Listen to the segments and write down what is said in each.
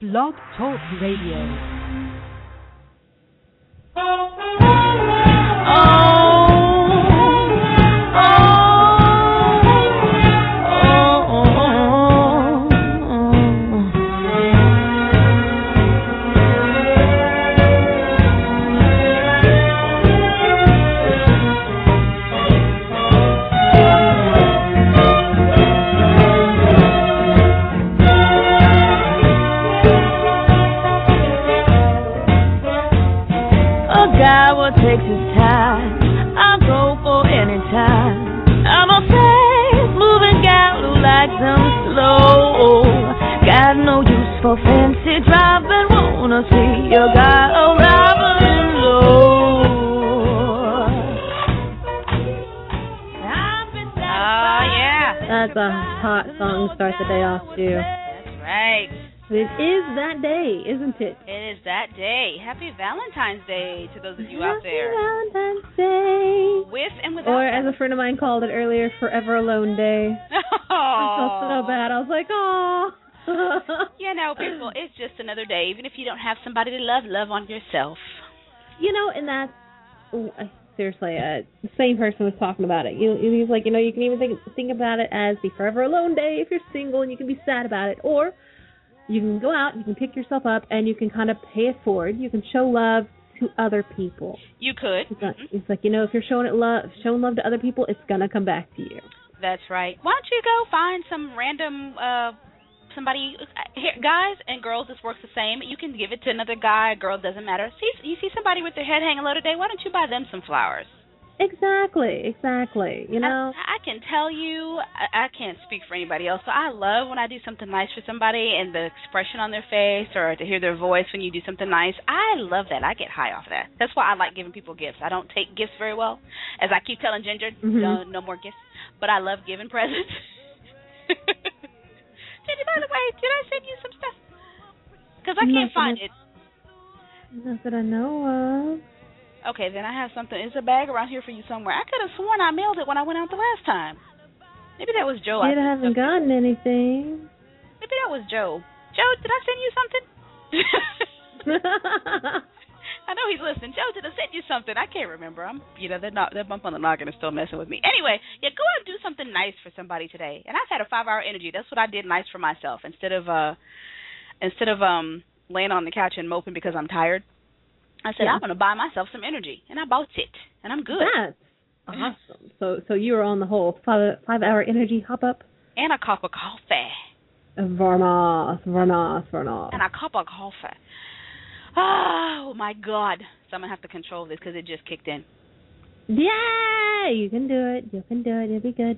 Blog Talk Radio. Start the day off too. That's right. It is that day, isn't it? It is that day. Happy Valentine's Day to those of you out there. Happy Valentine's Day. With and without. Or as a friend of mine called it earlier, Forever Alone Day. Oh. I felt so bad. I was like, oh. You know, people, it's just another day. Even if you don't have somebody to love, love on yourself. You know, and that's... Seriously, the same person was talking about it. He's like, you can even think about it as the Forever Alone Day if you're single and you can be sad about it. Or you can go out, you can pick yourself up, and you can kind of pay it forward. You can show love to other people. You could. It's like, if you're showing love to other people, it's going to come back to you. That's right. Why don't you go find some random... somebody, guys and girls, this works the same. You can give it to another guy, girl, doesn't matter. You see somebody with their head hanging low today, why don't you buy them some flowers? Exactly. I can tell you, I can't speak for anybody else, but I love when I do something nice for somebody and the expression on their face or to hear their voice when you do something nice. I love that. I get high off of that. That's why I like giving people gifts. I don't take gifts very well. As I keep telling Ginger, no more gifts. But I love giving presents. Ginger, by the way, did I send you some stuff? Because I can't find it. Not that I know of. Okay, then I have something. It's a bag around here for you somewhere. I could have sworn I mailed it when I went out the last time. Maybe that was Joe. I haven't gotten anything. Maybe that was Joe. Joe, did I send you something? I know he's listening. Joe, did I send you something? I can't remember. That bump on the noggin is still messing with me. Anyway, go out and do something nice for somebody today. And I've had a 5-hour energy. That's what I did nice for myself. Instead of laying on the couch and moping because I'm tired, I said, I'm going to buy myself some energy. And I bought it. And I'm good. That's awesome. So you were on the whole 5-hour energy hop up? And a cup of coffee. Vernos. And a cup of coffee. Oh, my God. So I'm going to have to control this because it just kicked in. Yeah, you can do it. You'll be good.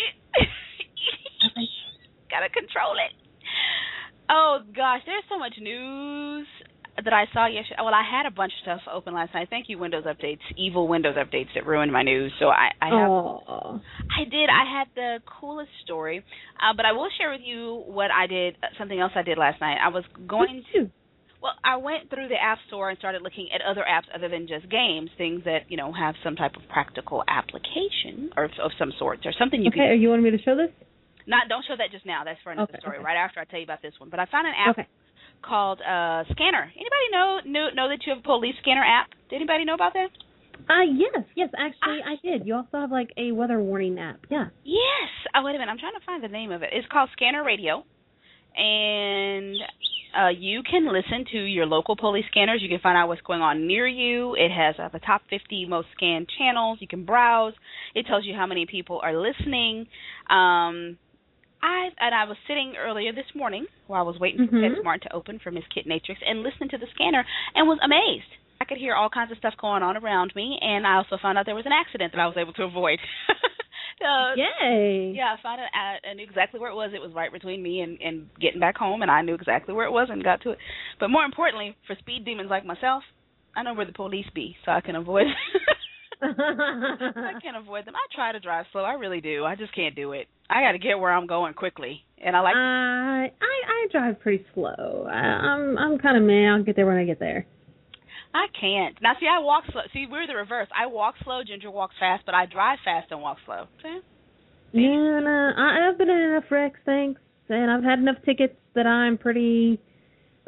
Got to control it. Oh, gosh. There's so much news that I saw yesterday. Well, I had a bunch of stuff open last night. Thank you, Windows Updates. Evil Windows Updates that ruined my news. So I did. I had the coolest story. But I will share with you what I did, something else I did last night. I was going to... Well, I went through the App Store and started looking at other apps other than just games, things that, have some type of practical application or of some sort or something you can... Okay, you want me to show this? Don't show that just now. That's for another story, right after I tell you about this one. But I found an app called Scanner. Anybody know that you have a police scanner app? Did anybody know about that? Yes, actually I did. You also have like a weather warning app, yeah. Yes. Oh, wait a minute. I'm trying to find the name of it. It's called Scanner Radio. And... you can listen to your local police scanners. You can find out what's going on near you. It has the top 50 most scanned channels. You can browse. It tells you how many people are listening. I was sitting earlier this morning while I was waiting for PetSmart to open for Miss Kit Natrix and listening to the scanner and was amazed. I could hear all kinds of stuff going on around me, and I also found out there was an accident that I was able to avoid. Yay! Yeah, I found it. I knew exactly where it was. It was right between me and getting back home, and I knew exactly where it was and got to it. But more importantly, for speed demons like myself, I know where the police be, so I can avoid. I can't avoid them. I try to drive slow. I really do. I just can't do it. I got to get where I'm going quickly, and I like. I drive pretty slow. I'm kind of meh. I'll get there when I get there. I can't. Now, see, I walk slow. See, we're the reverse. I walk slow, Ginger walks fast, but I drive fast and walk slow. See? Yeah, no, I've been in enough wrecks, thanks, and I've had enough tickets that I'm pretty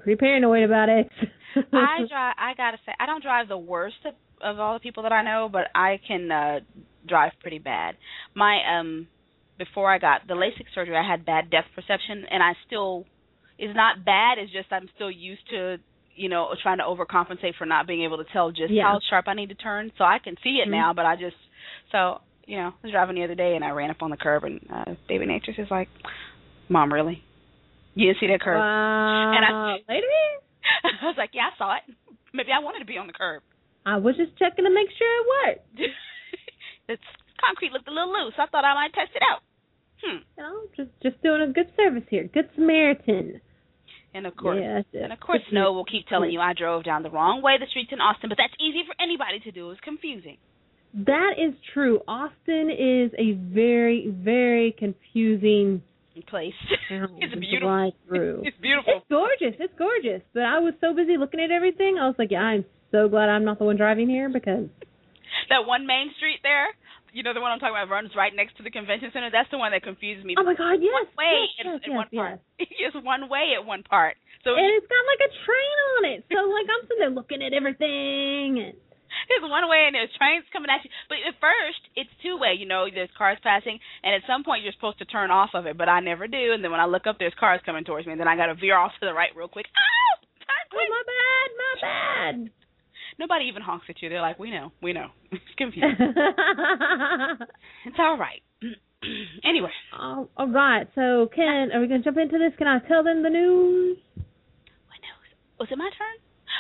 pretty paranoid about it. I gotta say, I don't drive the worst of all the people that I know, but I can drive pretty bad. My before I got the LASIK surgery, I had bad depth perception, and I still, it's not bad. It's just I'm still used to, you know, trying to overcompensate for not being able to tell just how sharp I need to turn. So I can see it now, but you know, I was driving the other day and I ran up on the curb, and Baby Nature's is like, Mom, really? You didn't see that curb? And lady? I was like, yeah, I saw it. Maybe I wanted to be on the curb. I was just checking to make sure it worked. The concrete looked a little loose. I thought I might test it out. You know, just doing a good service here. Good Samaritan. And of course, Snow will keep telling you I drove down the wrong way the streets in Austin, but that's easy for anybody to do. It's confusing. That is true. Austin is a very, very confusing place. It's beautiful. Right through. It's beautiful. It's gorgeous. It's gorgeous. But I was so busy looking at everything, I was like, yeah, I'm so glad I'm not the one driving here, because that one main street there, you know, the one I'm talking about, runs right next to the convention center. That's the one that confuses me. Oh my God, yes. One way in one part. It's one way at one part. So and it's got like a train on it. So like I'm sitting there looking at everything. And it's one way and there's trains coming at you. But at first, it's two way. You know, there's cars passing, and at some point you're supposed to turn off of it, but I never do. And then when I look up, there's cars coming towards me, and then I got to veer off to the right real quick. Oh, my bad. Nobody even honks at you. They're like, we know. It's confusing. It's all right. Anyway. All right. So, Ken, are we going to jump into this? Can I tell them the news? What news? Was it my turn?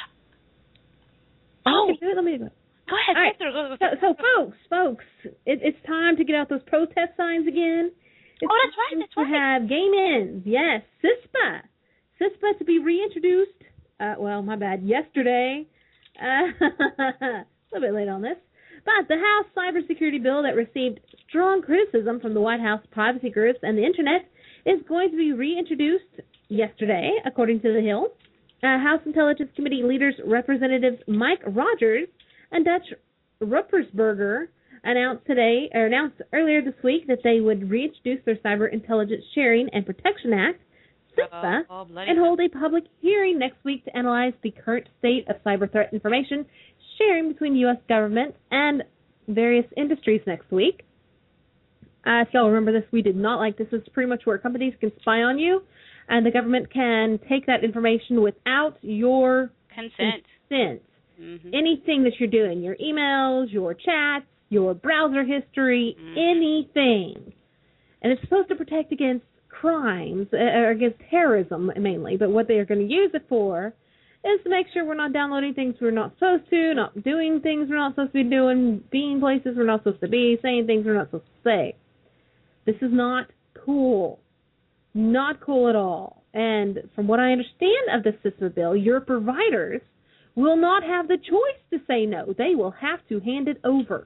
Oh. Let me go. Go ahead. All right. So folks, it's time to get out those protest signs again. It's that's right. That's right. To have game ends. Yes. CISPA to be reintroduced. Yesterday. A little bit late on this. But the House cybersecurity bill that received strong criticism from the White House privacy groups and the Internet is going to be reintroduced yesterday, according to The Hill. House Intelligence Committee leaders Representatives Mike Rogers and Dutch Ruppersberger announced earlier this week that they would reintroduce their Cyber Intelligence Sharing and Protection Act, CISPA, and hold a public hearing next week to analyze the current state of cyber threat information sharing between the U.S. government and various industries next week. So remember this, we did not like this. This is pretty much where companies can spy on you, and the government can take that information without your consent. Mm-hmm. Anything that you're doing, your emails, your chats, your browser history, anything. And it's supposed to protect against crimes, or against terrorism mainly, but what they are going to use it for is to make sure we're not downloading things we're not supposed to, not doing things we're not supposed to be doing, being places we're not supposed to be, saying things we're not supposed to say. This is not cool. Not cool at all. And from what I understand of the CISPA bill, your providers will not have the choice to say no. They will have to hand it over.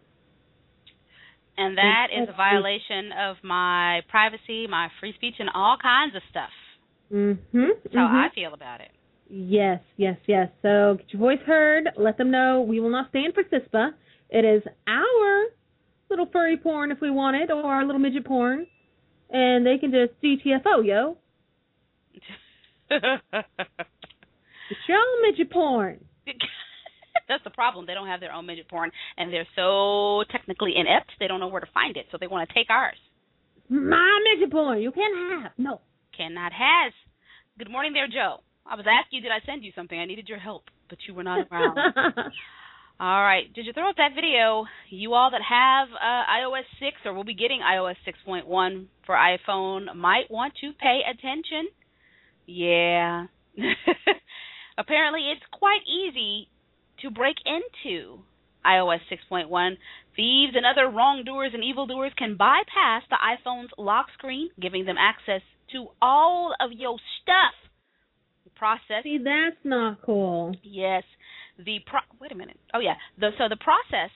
And that is a violation of my privacy, my free speech, and all kinds of stuff. That's how I feel about it. Yes. So get your voice heard. Let them know we will not stand for CISPA. It is our little furry porn if we want it, or our little midget porn. And they can just GTFO, yo. It's your own midget porn. That's the problem. They don't have their own midget porn, and they're so technically inept, they don't know where to find it, so they want to take ours. My midget porn. You can't have. No. Cannot has. Good morning there, Joe. I was asking you, did I send you something? I needed your help, but you were not around. All right. Did you throw up that video? You all that have iOS 6 or will be getting iOS 6.1 for iPhone might want to pay attention. Yeah. Apparently, it's quite easy to break into iOS 6.1. Thieves and other wrongdoers and evildoers can bypass the iPhone's lock screen, giving them access to all of your stuff. The process. See, that's not cool. Yes. Wait a minute. Oh, yeah. So the process,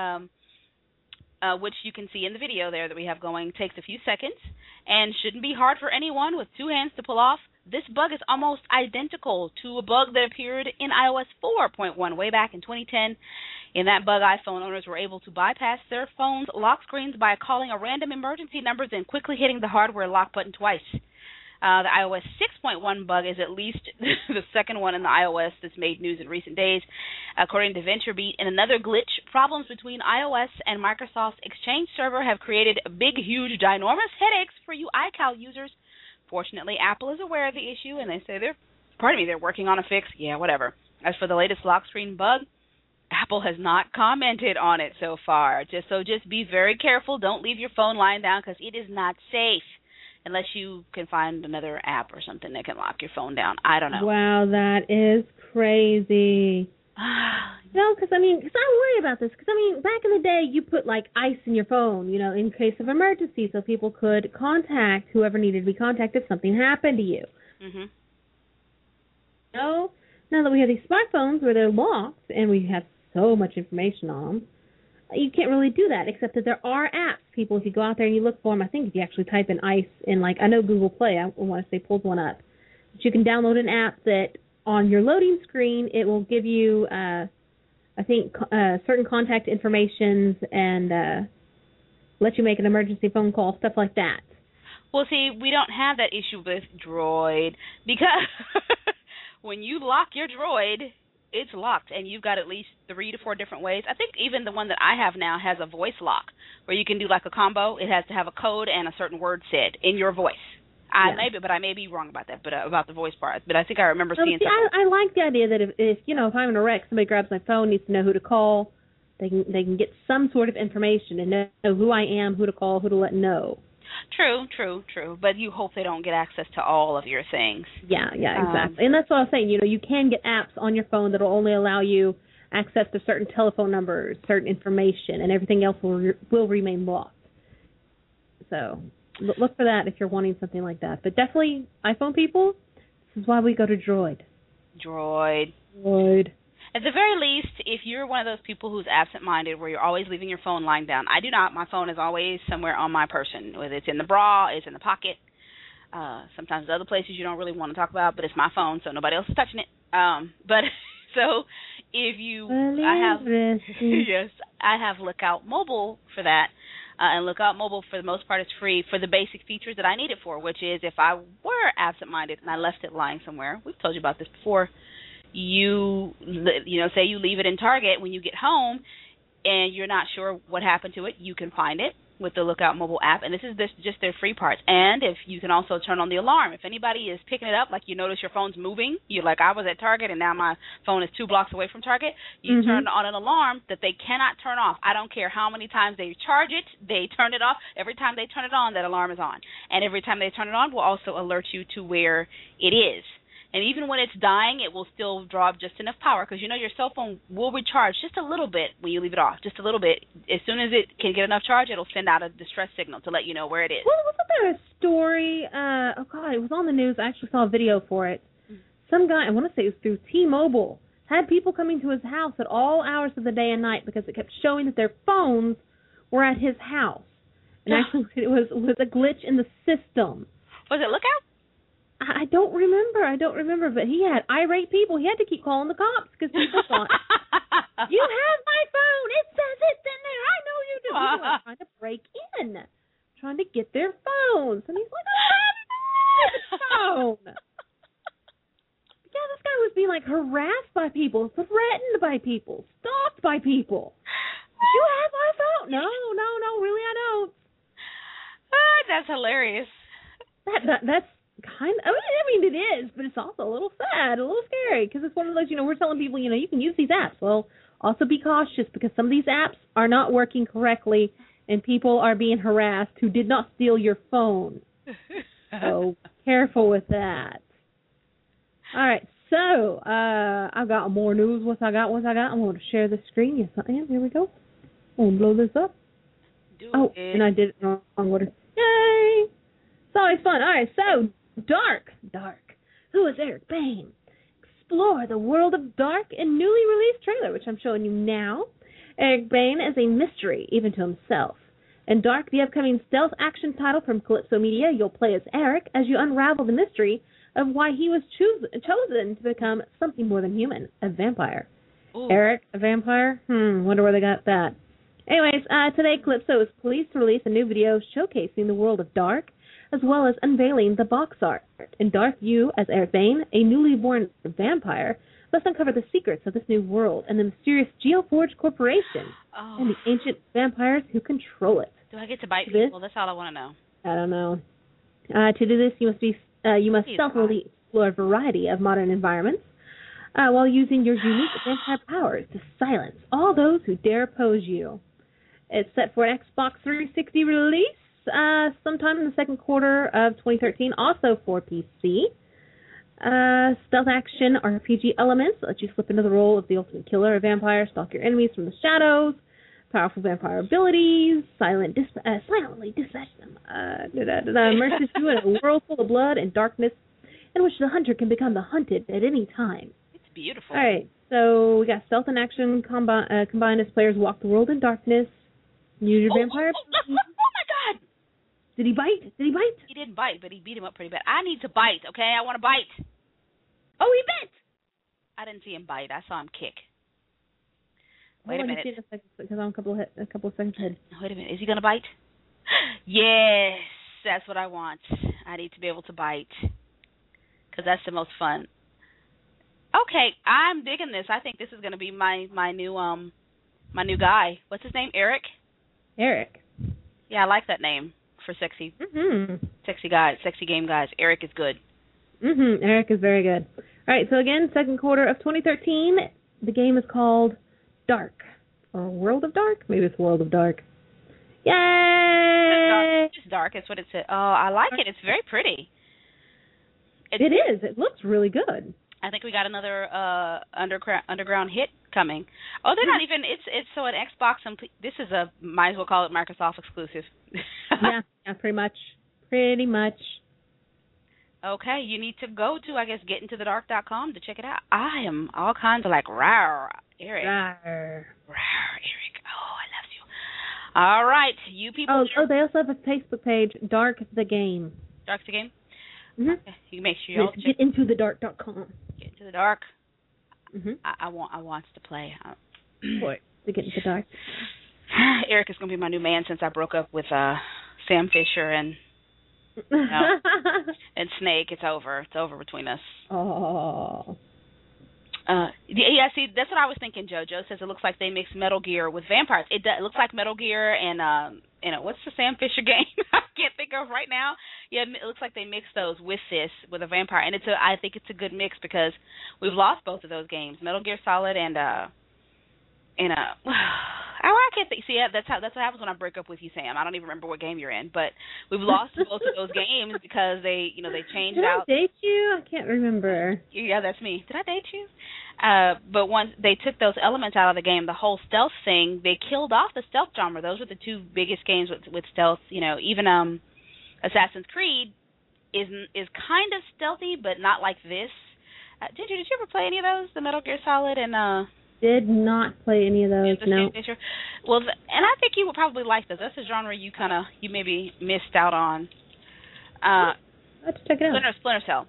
which you can see in the video there that we have going, takes a few seconds and shouldn't be hard for anyone with two hands to pull off. This bug is almost identical to a bug that appeared in iOS 4.1 way back in 2010. In that bug, iPhone owners were able to bypass their phone's lock screens by calling a random emergency number, then quickly hitting the hardware lock button twice. The iOS 6.1 bug is at least the second one in the iOS that's made news in recent days. According to VentureBeat, in another glitch, problems between iOS and Microsoft's Exchange server have created big, huge, ginormous headaches for you iCal users. Fortunately, Apple is aware of the issue, and they say they're working on a fix. Yeah, whatever. As for the latest lock screen bug, Apple has not commented on it so far. Just be very careful. Don't leave your phone lying down because it is not safe unless you can find another app or something that can lock your phone down. I don't know. Wow, that is crazy. No, because I worry about this. Because, back in the day, you put, ice in your phone, in case of emergency so people could contact whoever needed to be contacted if something happened to you. Mm-hmm. No, now that we have these smartphones where they're locked and we have so much information on them, you can't really do that, except that there are apps. People, if you go out there and you look for them, I think if you actually type in ICE in, I know Google Play, I want to say pulls one up. But you can download an app that on your loading screen, it will give you, certain contact informations and let you make an emergency phone call, stuff like that. Well, see, we don't have that issue with Droid because when you lock your Droid, it's locked, and you've got at least 3 to 4 different ways. I think even the one that I have now has a voice lock where you can do a combo. It has to have a code and a certain word said in your voice. I may be wrong about that, but about the voice part. But I think I remember seeing something. I like the idea that if I'm in a wreck, somebody grabs my phone, needs to know who to call. They can get some sort of information and know who I am, who to call, who to let know. True. But you hope they don't get access to all of your things. Yeah, exactly. And that's what I was saying. You can get apps on your phone that will only allow you access to certain telephone numbers, certain information, and everything else will remain locked. So look for that if you're wanting something like that. But definitely, iPhone people, this is why we go to Droid. At the very least, if you're one of those people who's absent-minded, where you're always leaving your phone lying down, I do not. My phone is always somewhere on my person. Whether it's in the bra, it's in the pocket. Sometimes other places you don't really want to talk about, but it's my phone, so nobody else is touching it. So if you, I have Lookout Mobile for that. And Lookout Mobile, for the most part, is free for the basic features that I need it for, which is if I were absent-minded and I left it lying somewhere, we've told you about this before, you say you leave it in Target when you get home and you're not sure what happened to it, you can find it with the Lookout Mobile app, and this is just their free parts. And if you can also turn on the alarm. If anybody is picking it up, like you notice your phone's moving, you're like, I was at Target and now my phone is 2 blocks away from Target, you turn on an alarm that they cannot turn off. I don't care how many times they charge it, they turn it off. Every time they turn it on, that alarm is on. And every time they turn it on, will also alert you to where it is. And even when it's dying, it will still draw up just enough power because, your cell phone will recharge just a little bit when you leave it off, just a little bit. As soon as it can get enough charge, it'll send out a distress signal to let you know where it is. Well, wasn't there a story? It was on the news. I actually saw a video for it. Some guy, I want to say it was through T-Mobile, had people coming to his house at all hours of the day and night because it kept showing that their phones were at his house. And actually, it was a glitch in the system. Was it Lookout? I don't remember, but he had irate people. He had to keep calling the cops because people thought, you have my phone. It says it's in there. I know you do. People are trying to break in, trying to get their phones. And he's like, I have my phone. Yeah, this guy was being harassed by people, threatened by people, stalked by people. You have my phone. No, really I don't. That's hilarious. That's it is, but it's also a little sad, a little scary, because it's one of those, we're telling people, you can use these apps. Well, also be cautious, because some of these apps are not working correctly, and people are being harassed who did not steal your phone. So, careful with that. All right, so, I've got more news. Once I got, I'm going to share the screen. Yes, I am. Here we go. I'm going to blow this up. And I did it in the wrong order. Yay! It's always fun. All right, so, Dark. Who is Eric Bain? Explore the world of Dark in newly released trailer, which I'm showing you now. Eric Bain is a mystery, even to himself. In Dark, the upcoming stealth action title from Calypso Media, you'll play as Eric as you unravel the mystery of why he was chosen to become something more than human, a vampire. Ooh. Eric, a vampire? Wonder where they got that. Anyways, today Calypso is pleased to release a new video showcasing the world of Dark. as well as unveiling the box art. In Dark, you, as Eric Bane, a newly born vampire, must uncover the secrets of this new world and the mysterious Geoforge Corporation and the ancient vampires who control it. Do I get to bite people? That's all I want to know. I don't know. To do this, you must stealthily explore a variety of modern environments while using your unique vampire powers to silence all those who dare oppose you. It's set for an Xbox 360 release sometime in the second quarter of 2013, also for PC. Stealth action RPG elements let you slip into the role of the ultimate killer, a vampire, stalk your enemies from the shadows, powerful vampire abilities, silently dispatch them, immerses you in a world full of blood and darkness in which the hunter can become the hunted at any time. It's beautiful. All right, so we got stealth and action combined as players walk the world in darkness. Use your vampire. Oh my God! Did he bite? He didn't bite, but he beat him up pretty bad. I need to bite, okay? I want to bite. Oh, he bit! I didn't see him bite. I saw him kick. Wait a minute. Because I'm a couple of seconds ahead. Wait a minute. Is he going to bite? Yes, that's what I want. I need to be able to bite because that's the most fun. Okay, I'm digging this. I think this is going to be my new guy. What's his name? Eric? Eric. Yeah, I like that name for sexy game guys. Eric is good. Eric is very good. All right, so again, second quarter of 2013. The game is called Dark. Or World of Dark? Maybe it's World of Dark. Yay! It's dark. It's what it said. Oh, I like it. It's very pretty. It is. It looks really good. I think we got another underground hit coming. Oh, they're not even. It's so an Xbox. This is might as well call it Microsoft exclusive. yeah, pretty much. Okay, you need to go to, I guess, getintothedark.com to check it out. I am all kinds of like, rawr, Eric. Rawr, Eric. Oh, I love you. All right, you people. Oh, they also have a Facebook page, Dark the Game. Dark the Game? Mm-hmm. Okay. You make sure you all check. Getintothedark.com. Get into the dark. Mm-hmm. I want to play. Boy, to get into the dark. Eric is going to be my new man since I broke up with Sam Fisher and and Snake. It's over. It's over between us. Oh. Yeah, see, that's what I was thinking, JoJo. Says it looks like they mixed Metal Gear with vampires. It looks like Metal Gear and what's the Sam Fisher game? I can't think of right now. Yeah, it looks like they mixed those with a vampire, and I think it's a good mix because we've lost both of those games, Metal Gear Solid and I can't think. See, that's what happens when I break up with you, Sam. I don't even remember what game you're in, but we've lost both of those games because they changed out. Did I date you? I can't remember. Yeah, that's me. Did I date you? But once they took those elements out of the game, the whole stealth thing, they killed off the stealth genre. Those were the two biggest games with stealth. Even Assassin's Creed is kind of stealthy, but not like this. Did you ever play any of those? The Metal Gear Solid and Did not play any of those. No. Well, and I think you would probably like those. That's a genre you maybe missed out on. Let's check it out. Splinter Cell.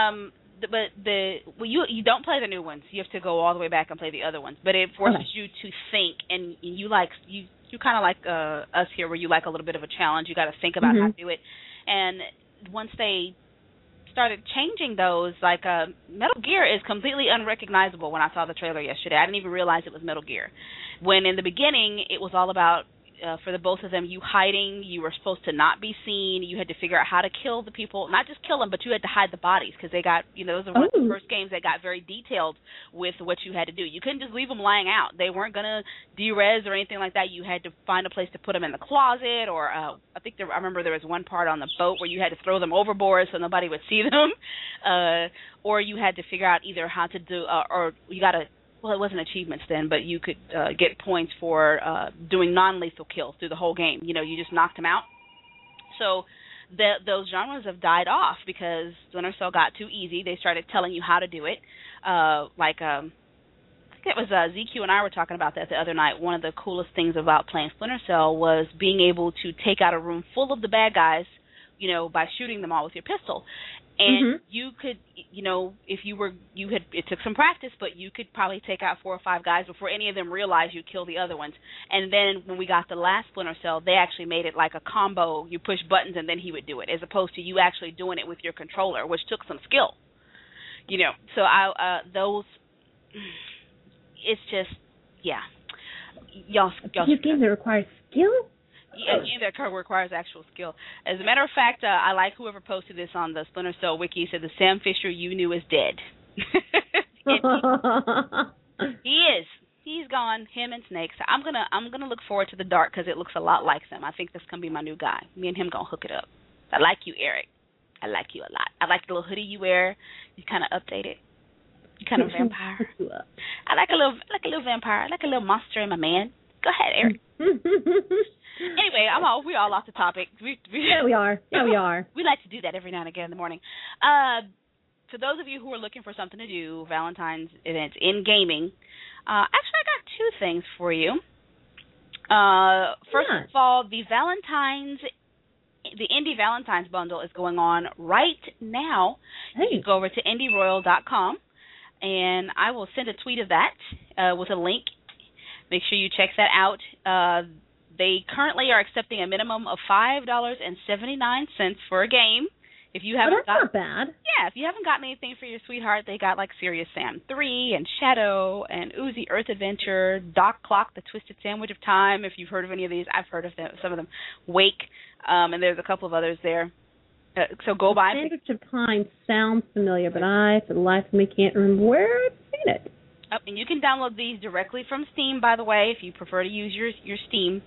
You don't play the new ones. You have to go all the way back and play the other ones. But it forces you to think, and you kind of like us here, where you like a little bit of a challenge. You got to think about how to do it. And once they started changing those, like Metal Gear is completely unrecognizable when I saw the trailer yesterday. I didn't even realize it was Metal Gear. When in the beginning it was all about, for the both of them, you hiding, you were supposed to not be seen, you had to figure out how to kill the people, not just kill them, but you had to hide the bodies because they got, those were one of the first games that got very detailed with what you had to do. You couldn't just leave them lying out. They weren't going to de-res or anything like that. You had to find a place to put them in the closet, or I remember there was one part on the boat where you had to throw them overboard so nobody would see them, or you had to figure out either how to do, or you got to, well, it wasn't achievements then, but you could get points for doing non-lethal kills through the whole game. You just knocked them out. So those genres have died off because Splinter Cell got too easy. They started telling you how to do it. I think it was ZQ and I were talking about that the other night. One of the coolest things about playing Splinter Cell was being able to take out a room full of the bad guys by shooting them all with your pistol. And you could, if it took some practice, but you could probably take out 4 or 5 guys before any of them realized you killed the other ones. And then when we got the last Splinter Cell, they actually made it like a combo. You push buttons and then he would do it, as opposed to you actually doing it with your controller, which took some skill. So it's just, yeah. Y'all These games that require skill? Yeah, that requires actual skill. As a matter of fact, I like whoever posted this on the Splinter Cell wiki. Said the Sam Fisher you knew is dead. He is. He's gone. Him and Snake. So I'm gonna look forward to the dark because it looks a lot like them. I think this gonna be my new guy. Me and him gonna hook it up. I like you, Eric. I like you a lot. I like the little hoodie you wear. You kind of updated. You kind of vampire. I like a little vampire. I like a little monster in my man. Go ahead, Eric. Anyway, we're all off the topic. Yeah, we are. We like to do that every now and again in the morning. For those of you who are looking for something to do, Valentine's events in gaming, actually I got 2 things for you. First of all, the Indie Valentine's bundle is going on right now. Hey. You can go over to indieroyal.com, and I will send a tweet of that with a link. Make sure you check that out. They currently are accepting a minimum of $5.79 for a game. If you haven't not bad. Yeah, if you haven't gotten anything for your sweetheart, they got like Serious Sam 3 and Shadow and Uzi Earth Adventure, Doc Clock, The Twisted Sandwich of Time. If you've heard of any of these, I've heard of them, some of them. Wake, and there's a couple of others there. So go by. Sandwich of Time sounds familiar, but I, for the life of me, can't remember where I've seen it. And you can download these directly from Steam, by the way, if you prefer to use your Steam.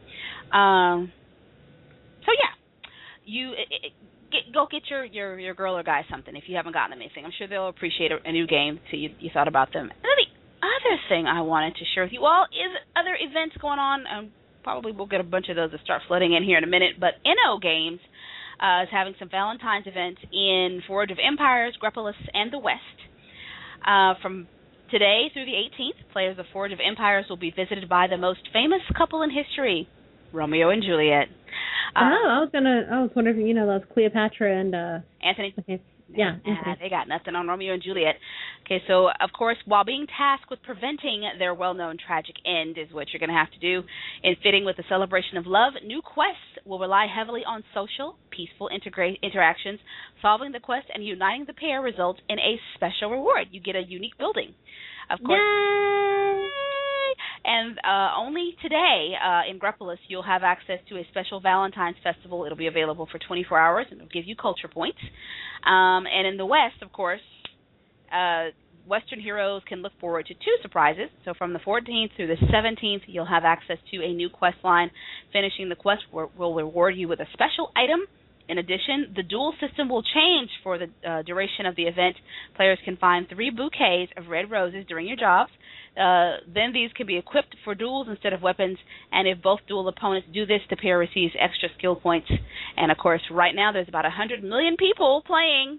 So yeah, go get your girl or guy something if you haven't gotten them anything. I'm sure they'll appreciate a new game. So you thought about them. And the other thing I wanted to share with you all is other events going on. Probably we'll get a bunch of those to start flooding in here in a minute. But Inno Games is having some Valentine's events in Forge of Empires, Grepolis, and the West. From today through the 18th, players of Forge of Empires will be visited by the most famous couple in history, Romeo and Juliet. I was wondering if that was Cleopatra and Anthony. Okay. Yeah, they got nothing on Romeo and Juliet. Okay, so of course, while being tasked with preventing their well-known tragic end is what you're going to have to do. In fitting with the celebration of love, new quests will rely heavily on social, peaceful interactions. Solving the quest and uniting the pair results in a special reward. You get a unique building. Of course. Yay! And only today in Grepolis you'll have access to a special Valentine's Festival. It'll be available for 24 hours, and it'll give you culture points. And in the West, of course, Western heroes can look forward to 2 surprises. So from the 14th through the 17th, you'll have access to a new quest line. Finishing the quest will reward you with a special item. In addition, the duel system will change for the duration of the event. Players can find 3 bouquets of red roses during your jobs. Then these can be equipped for duels instead of weapons, and if both duel opponents do this, the pair receives extra skill points. And of course, right now there's about 100 million people playing.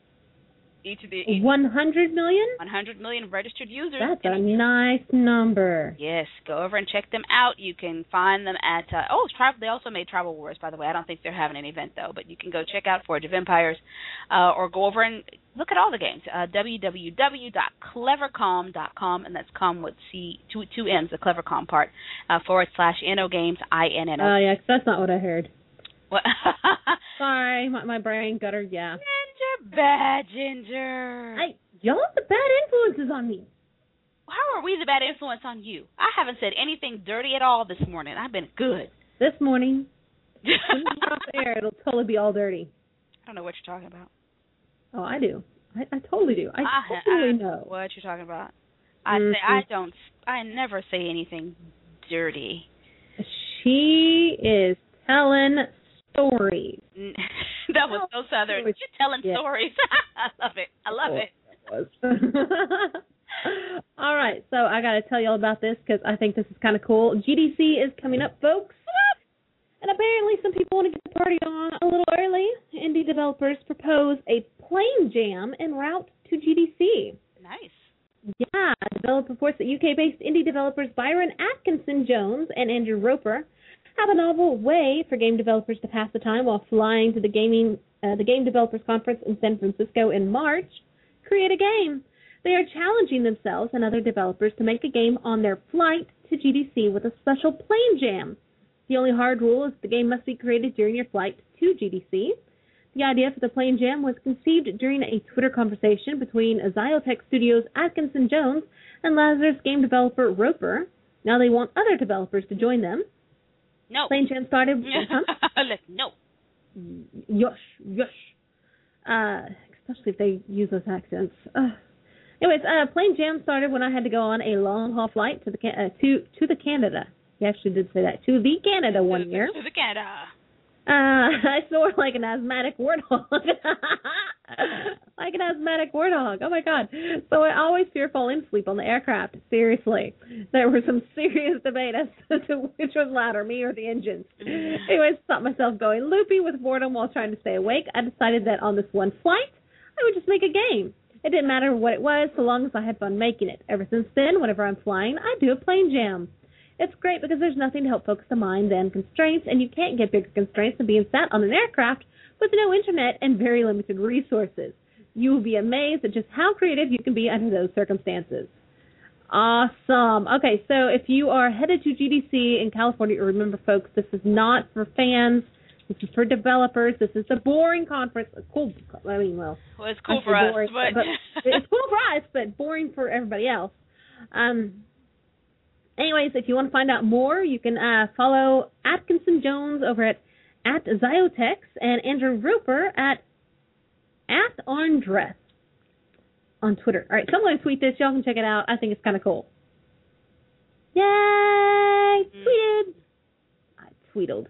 100 million? 100 million registered users. That's a nice number. Yes, go over and check them out. You can find them at they also made Tribal Wars, by the way. I don't think they're having an event though, but you can go check out Forge of Empires, or go over and look at all the games. www.clevercom.com, and that's com with two M's, the Clevercom part, /Inno Games, INNO. Oh yeah, 'cause that's not what I heard. What? Sorry, my brain gutter. Yeah. Bad Ginger. Y'all the bad influences on me. How are we the bad influence on you? I haven't said anything dirty at all this morning. I've been good. This morning, when you're off the air, it'll totally be all dirty. I don't know what you're talking about. Oh, I do. I totally do. I totally know what you're talking about. I never say anything dirty. She is telling stories. That was so Southern. You're telling stories. I love it. All right, so I got to tell you all about this because I think this is kind of cool. GDC is coming up, folks. And apparently some people want to get the party on a little early. Indie developers propose a plane jam en route to GDC. Nice. Yeah, developer reports that UK-based indie developers Byron Atkinson-Jones and Andrew Roper have a novel way for game developers to pass the time while flying to the gaming the Game Developers Conference in San Francisco in March, create a game. They are challenging themselves and other developers to make a game on their flight to GDC with a special plane jam. The only hard rule is the game must be created during your flight to GDC. The idea for the plane jam was conceived during a Twitter conversation between Xiotech Studios' Atkinson Jones and Lazarus game developer Roper. Now they want other developers to join them. No. Plane jam started... No. Yush. Especially if they use those accents. Anyways, plane jam started when I had to go on a long-haul flight to the Canada. He actually did say that. To the Canada one year. To the Canada. I snore like an asthmatic warthog. Like an asthmatic warthog. Oh, my God. So I always fear falling asleep on the aircraft. Seriously. There was some serious debate as to which was louder, me or the engines. Anyways, stopped myself going loopy with boredom while trying to stay awake. I decided that on this one flight, I would just make a game. It didn't matter what it was, so long as I had fun making it. Ever since then, whenever I'm flying, I do a plane jam. It's great because there's nothing to help focus the mind than constraints, and you can't get bigger constraints than being sat on an aircraft with no internet and very limited resources. You will be amazed at just how creative you can be under those circumstances. Awesome. Okay, so if you are headed to GDC in California, remember, folks, this is not for fans. This is for developers. This is a boring conference. Cool. I mean, well, it's cool for us, boring, but it's cool for us, but boring for everybody else. Anyways, if you want to find out more, you can follow Atkinson Jones over at Xiotech and Andrew Roper at Andress on Twitter. All right, so I'm going to tweet this. Y'all can check it out. I think it's kind of cool. Yay! Tweeted. I tweetled.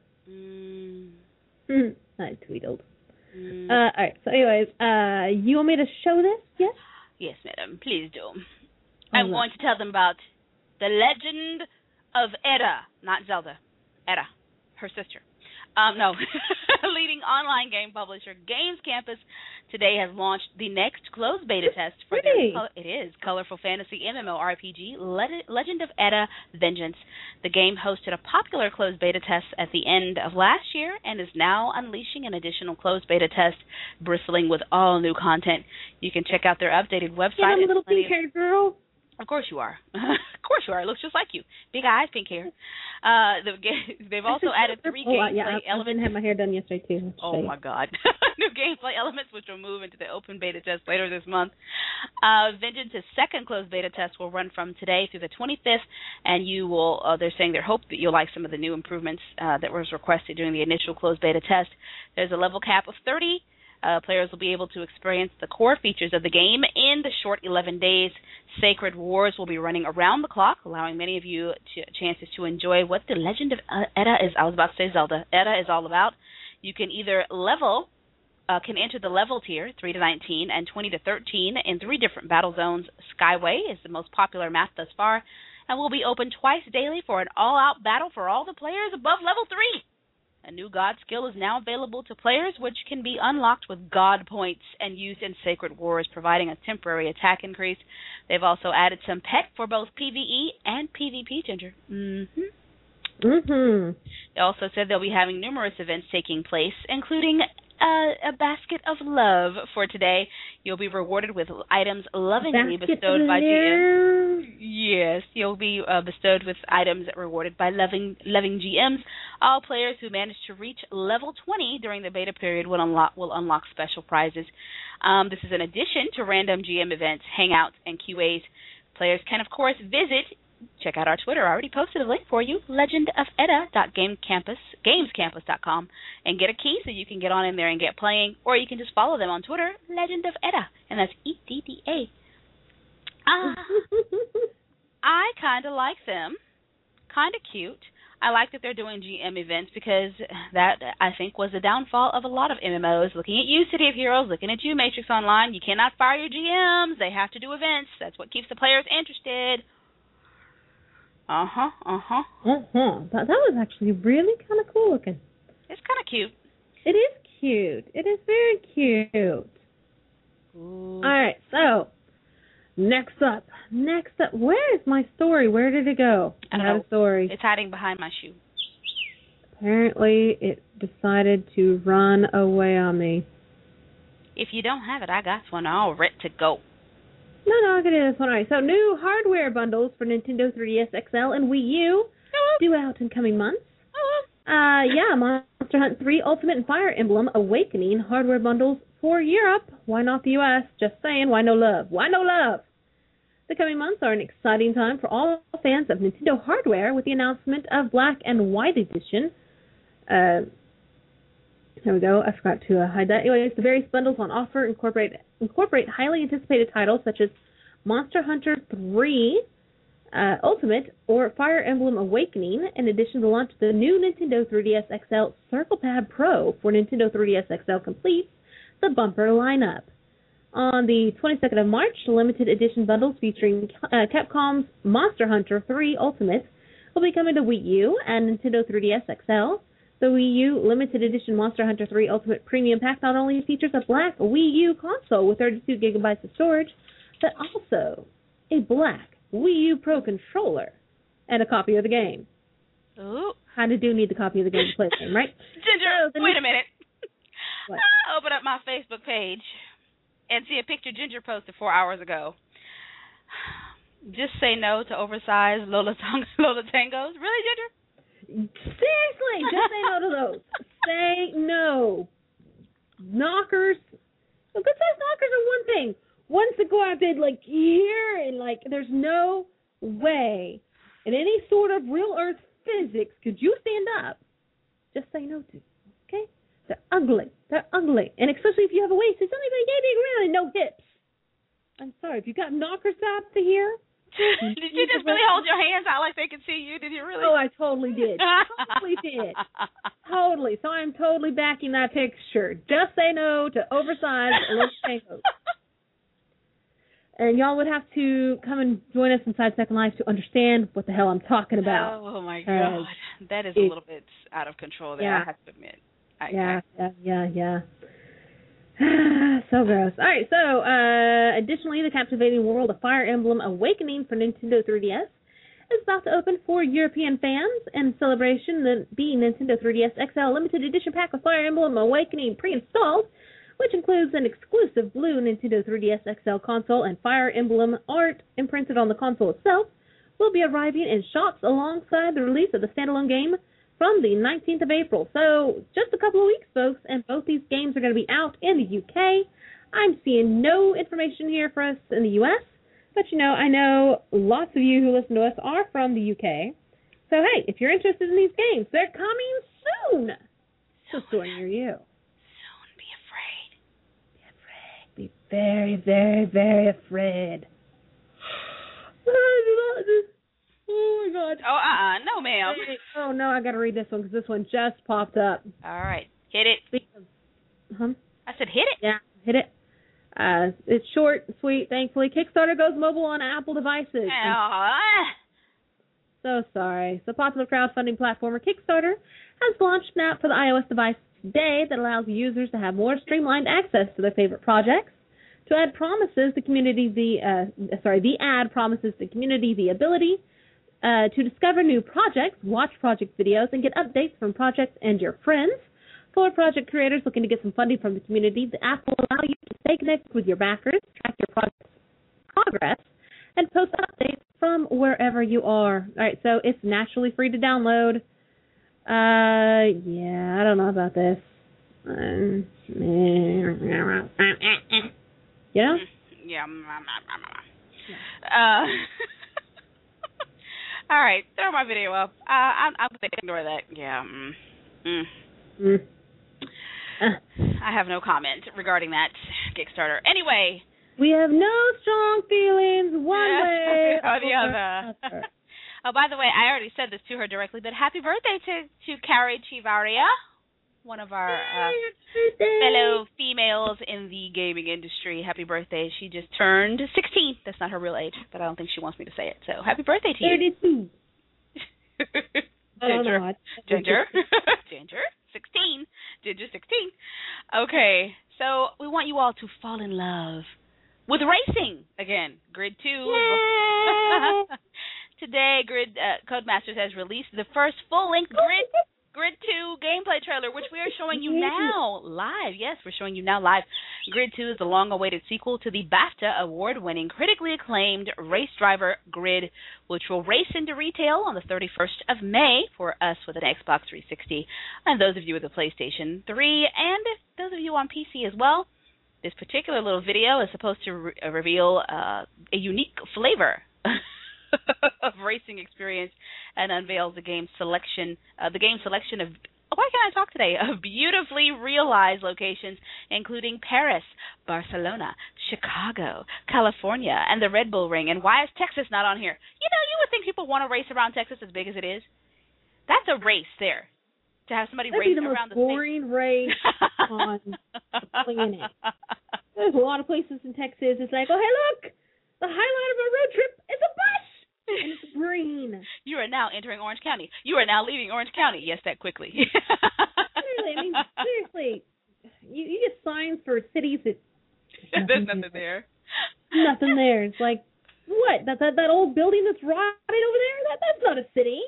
I tweetled. All right, so anyways, you want me to show this? Yes? Yes, madam. Please do. I'm going to tell them about The Legend of Edda. Not Zelda. Edda. Her sister. No. Leading online game publisher Games Campus today has launched the next closed beta test for their colorful fantasy MMORPG, Legend of Edda Vengeance. The game hosted a popular closed beta test at the end of last year and is now unleashing an additional closed beta test bristling with all new content. You can check out their updated website. Yeah, I'm a little pink-haired girl. Of course you are. Of course you are. It looks just like you. Big eyes, pink hair. They've also added 3 gameplay elements. I didn't have my hair done yesterday, too. Oh, my God. New gameplay elements, which will move into the open beta test later this month. Vengeance's second closed beta test will run from today through the 25th, and you will, they're saying they hope that you'll like some of the new improvements that was requested during the initial closed beta test. There's a level cap of 30. Players will be able to experience the core features of the game in the short 11 days. Sacred Wars will be running around the clock, allowing many of you chances to enjoy what the Legend of Edda is. I was about to say Zelda. Edda is all about. You can either can enter the level tier, 3 to 19 and 20 to 13, in 3 different battle zones. Skyway is the most popular map thus far, and will be open twice daily for an all-out battle for all the players above level 3. A new God skill is now available to players, which can be unlocked with God points and used in Sacred Wars, providing a temporary attack increase. They've also added some pet for both PvE and PvP, Ginger. They also said they'll be having numerous events taking place, including a basket of love for today. You'll be rewarded with items lovingly bestowed by GMs. Yes, you'll be bestowed with items rewarded by loving GMs. All players who manage to reach level 20 during the beta period will unlock special prizes. This is in addition to random GM events, hangouts, and QAs. Players can, of course, check out our Twitter. I already posted a link for you, legendofedda.gamescampus.com, and get a key so you can get on in there and get playing, or you can just follow them on Twitter, Legend of Edda, and that's EDDA. I kind of like them. Kind of cute. I like that they're doing GM events because that, I think, was the downfall of a lot of MMOs. Looking at you, City of Heroes, looking at you, Matrix Online, you cannot fire your GMs. They have to do events. That's what keeps the players interested. That was actually really kind of cool looking. It's kind of cute. It is cute. It is very cute. Ooh. All right, so next up, where is my story? Where did it go? I don't know. A story. It's hiding behind my shoe. Apparently, it decided to run away on me. If you don't have it, I got one all ready to go. No, I can do this one. All right. So new hardware bundles for Nintendo 3DS XL and Wii U due out in coming months. Monster Hunt 3 Ultimate and Fire Emblem Awakening hardware bundles for Europe. Why not the U.S.? Just saying. Why no love? Why no love? The coming months are an exciting time for all fans of Nintendo hardware with the announcement of Black and White Edition. There we go. I forgot to hide that. Anyways, the various bundles on offer incorporate highly anticipated titles such as Monster Hunter 3 Ultimate or Fire Emblem Awakening, in addition to the launch of the new Nintendo 3DS XL Circle Pad Pro for Nintendo 3DS XL completes the bumper lineup. On the 22nd of March, limited edition bundles featuring Capcom's Monster Hunter 3 Ultimate will be coming to Wii U and Nintendo 3DS XL. The Wii U limited edition Monster Hunter 3 Ultimate Premium Pack not only features a black Wii U console with 32 gigabytes of storage, but also a black Wii U Pro controller and a copy of the game. Ooh. Kind of do need the copy of the game to play the game, right? Ginger, wait a minute. What? I open up my Facebook page and see a picture Ginger posted 4 hours ago. Just say no to oversized Lola Tangos. Really, Ginger? Seriously, just say no to those. Say no. Knockers. Well, good-sized knockers are one thing. Ones that go out there like here and like there's no way in any sort of real earth physics could you stand up. Just say no to. Okay? They're ugly. They're ugly. And especially if you have a waist, it's only like 80 around and no hips. I'm sorry, if you got knockers out to here. Did you just really hold your hands out like they could see you? Did you really? Oh, I totally did. Totally did. Totally. So I'm totally backing that picture. Just say no to oversized little tankos. And y'all would have to come and join us inside Second Life to understand what the hell I'm talking about. Oh, my God. That is a little bit out of control there, yeah. I have to admit. Yeah. So gross. All right, so additionally, the captivating world of Fire Emblem Awakening for Nintendo 3DS is about to open for European fans. In celebration, the Nintendo 3DS XL limited edition pack of Fire Emblem Awakening pre-installed, which includes an exclusive blue Nintendo 3DS XL console and Fire Emblem art imprinted on the console itself, will be arriving in shops alongside the release of the standalone game from the 19th of April. So just a couple of weeks, folks, and both these games are going to be out in the UK. I'm seeing no information here for us in the US, but I know lots of you who listen to us are from the UK. So hey, if you're interested in these games, they're coming soon to a store near you. Be very, very, very afraid. Oh, my God. Oh, no, ma'am. Oh, no, I got to read this one because this one just popped up. All right. Hit it. Huh? I said hit it. Yeah, hit it. It's short, sweet, thankfully. Kickstarter goes mobile on Apple devices. So sorry. The popular crowdfunding platformer Kickstarter has launched an app for the iOS device today that allows users to have more streamlined access to their favorite projects. The ad promises the community the ability to discover new projects, watch project videos, and get updates from projects and your friends. For project creators looking to get some funding from the community, the app will allow you to stay connected with your backers, track your project's progress, and post updates from wherever you are. All right, so it's naturally free to download. Yeah, I don't know about this. Yeah? Yeah. All right, throw my video up. I'm going to ignore that. Yeah. I have no comment regarding that Kickstarter. Anyway. We have no strong feelings one way or the other. Oh, by the way, I already said this to her directly, but happy birthday to Carrie Chivaria, one of our fellow females in the gaming industry. Happy birthday. She just turned 16. That's not her real age, but I don't think she wants me to say it. So happy birthday to you. 32. Ginger. 16. Ginger 16. Okay, so we want you all to fall in love with racing again. Grid 2. Today, Grid Codemasters has released the first full-length Grid Grid 2 gameplay trailer, which we are showing you now live. Yes, we're showing you now live. Grid 2 is the long-awaited sequel to the BAFTA award-winning, critically acclaimed race driver Grid, which will race into retail on the 31st of May for us with an Xbox 360, and those of you with a PlayStation 3, and those of you on PC as well. This particular little video is supposed to reveal a unique flavor of racing experience and unveils the game's selection of why can't I talk today? Of beautifully realized locations, including Paris, Barcelona, Chicago, California, and the Red Bull Ring. And why is Texas not on here? You know, you would think people want to race around Texas as big as it is. That's a race there. To have somebody race around the boring race on the planet. There's a lot of places in Texas. It's like, oh, hey, look, the highlight of our road trip is a bus, and it's green. You are now entering Orange County. You are now leaving Orange County. Yes, that quickly. Seriously, you get signs for cities that there's nothing there. Nothing there. It's like, what? That old building that's rotted over there? That's not a city.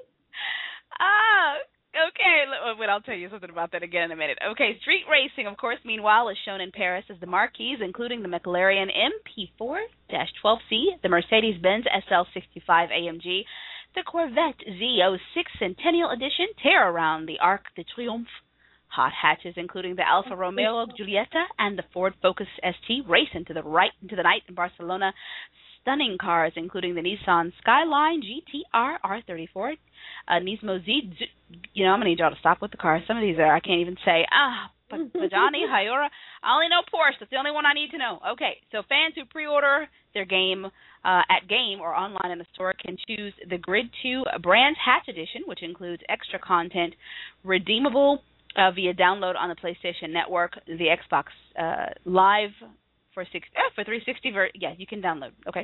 Okay, wait, I'll tell you something about that again in a minute. Okay, street racing, of course, meanwhile, is shown in Paris as the marquees, including the McLaren MP4-12C, the Mercedes-Benz SL65 AMG, the Corvette Z06 Centennial Edition, tear around the Arc de Triomphe. Hot hatches, including the Alfa Romeo Giulietta and the Ford Focus ST, race into the night in Barcelona. Stunning cars, including the Nissan Skyline GTR R34, Nismo Z. You know, I'm gonna need y'all to stop with the cars. Some of these I can't even say. Pagani, Hyura. I only know Porsche. That's the only one I need to know. Okay, so fans who pre-order their game at Game or online in the store can choose the Grid 2 Brands Hatch Edition, which includes extra content redeemable via download on the PlayStation Network, the Xbox Live. For 360, yeah, you can download. Okay.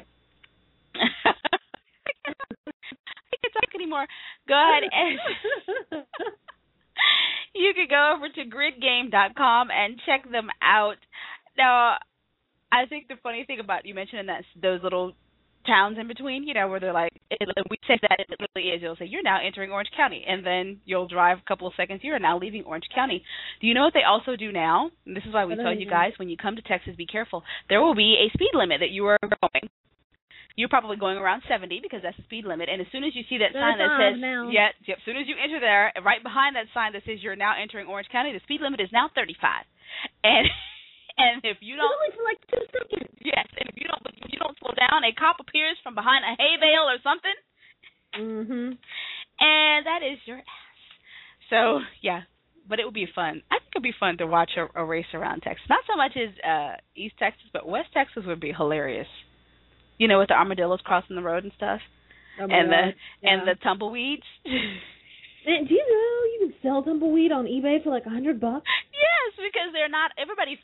I can't talk anymore. Go ahead and you can go over to gridgame.com and check them out. Now, I think the funny thing about you mentioning that those little towns in between, you know, where they're like, we say that it literally is. It'll say, you're now entering Orange County. And then you'll drive a couple of seconds, you're now leaving Orange County. Do you know what they also do now? And this is why we tell you guys, when you come to Texas, be careful. There will be a speed limit that you are going. You're probably going around 70 because that's the speed limit. And as soon as you see that sign that says, as soon as you enter there, right behind that sign that says you're now entering Orange County, the speed limit is now 35. And if you don't, only for like 2 seconds. Yes, and if you don't slow down, a cop appears from behind a hay bale or something. Mhm. And that is your ass. So yeah, but it would be fun. I think it'd be fun to watch a race around Texas. Not so much as East Texas, but West Texas would be hilarious. You know, with the armadillos crossing the road and stuff, and the tumbleweeds. And do you know you can sell tumbleweed on eBay for like $100? Yes, because they're not everybody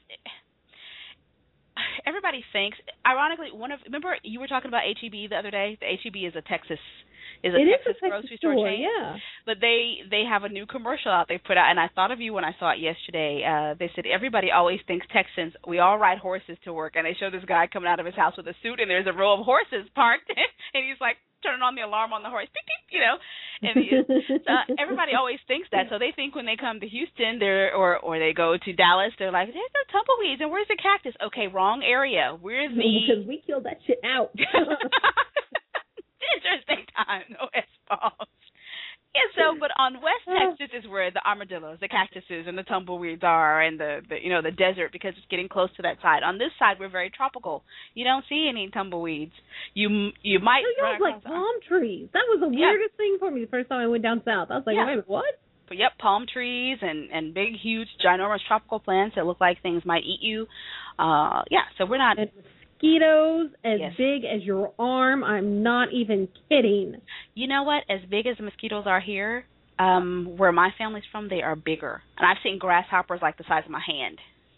thinks. Ironically, remember you were talking about HEB the other day. The HEB is a Texas grocery store chain. Yeah. But they have a new commercial out they put out, and I thought of you when I saw it yesterday. They said everybody always thinks Texans, we all ride horses to work, and they show this guy coming out of his house with a suit, and there's a row of horses parked, and he's like turning on the alarm on the horse, beep, beep, you know. And everybody always thinks that, so they think when they come to Houston, or they go to Dallas, they're like, there's no tumbleweeds, and where's the cactus? Okay, wrong area. Where's because we killed that shit out. Interesting time, no S-balls. Yeah, so, but on West Texas is where the armadillos, the cactuses, and the tumbleweeds are, and the desert, because it's getting close to that side. On this side, we're very tropical. You don't see any tumbleweeds. You might run across like palm trees. That was the weirdest thing for me the first time I went down south. I was like, wait a minute, what? But palm trees and big, huge, ginormous tropical plants that look like things might eat you. So we're not. And mosquitoes as big as your arm. I'm not even kidding. You know what? As big as the mosquitoes are here, where my family's from, they are bigger. And I've seen grasshoppers like the size of my hand.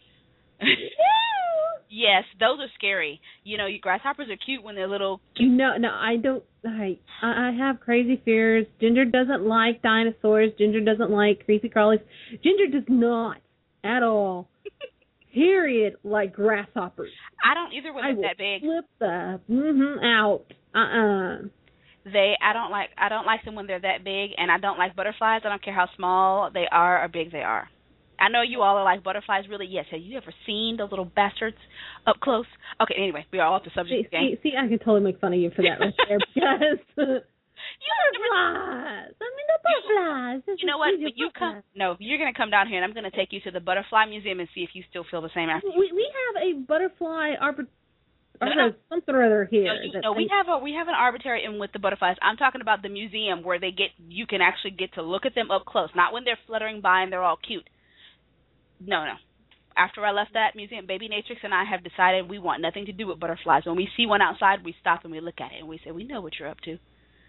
Yes, those are scary. You know, grasshoppers are cute when they're little. Cute. No, I don't. I have crazy fears. Ginger doesn't like dinosaurs. Ginger doesn't like creepy crawlies. Ginger does not at all. Period. Like grasshoppers. I don't either when they're that big. Flip the out. I don't like them when they're that big, and I don't like butterflies. I don't care how small they are or big they are. I know you all are like butterflies, really. Yes. Have you ever seen those little bastards up close? Okay. Anyway, we are off the subject again. See, I can totally make fun of you for that right there because butterflies. I mean, the butterflies. You know what? When you come, no, you're gonna come down here, and I'm gonna take you to the Butterfly Museum and see if you still feel the same after. We have a butterfly something or other here. We have an arbitrary in with the butterflies. I'm talking about the museum where you can actually get to look at them up close, not when they're fluttering by and they're all cute. No. After I left that museum, Baby Natrix and I have decided we want nothing to do with butterflies. When we see one outside, we stop and we look at it and we say, we know what you're up to.